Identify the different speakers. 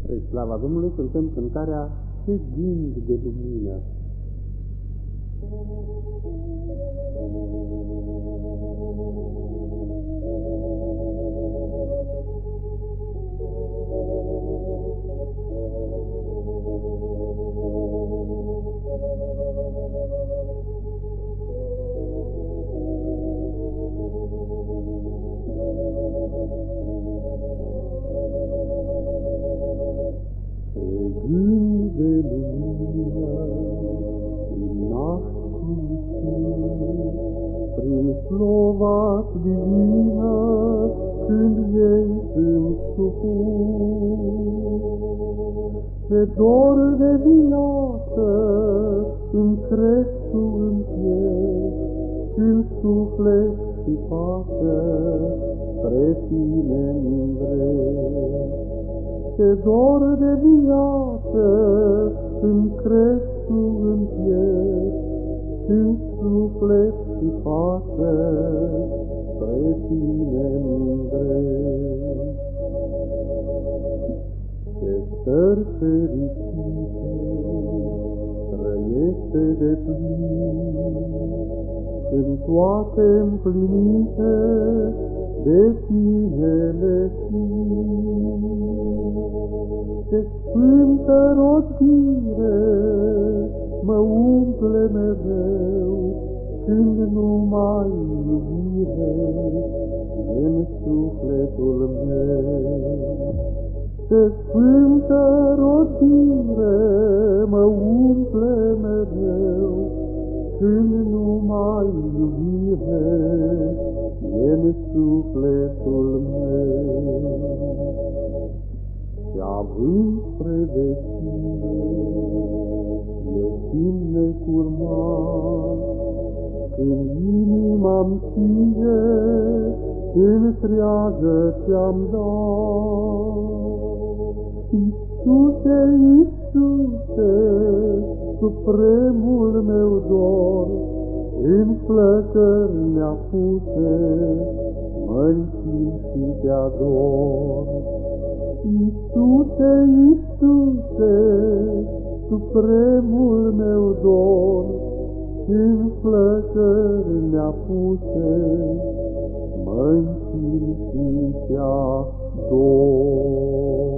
Speaker 1: Spre slava Domnului cântăm cântarea Ce gând de lumină. Gând de lumină, prin slova divină, când ei sunt supuși. Ce dor de viață îmi cresc tu în piept, când suflet și față spre tine îndrept. Ce dor de viață îmi cresc tu în piept, când suflet și față spre tine îndrept. Ce stări fericite trăiește de plin, când toate împlinite de tine le simt. Ce sfântă rodire mă umple mereu, când numai iubire e în sufletul meu. Ce sfântă rodire mă umple mereu, când numai iubire e în sufletul meu. Și având spre vecine, eu simt necurmat, când inima-mi ție întreagă ți-am dat. Iisuse, Iisuse, supremul meu dor, în flăcări neapuse mă-nchin și te ador. Iisuse, Iisuse, supremul meu dor, în flăcări neapuse mă-nchin și te ador.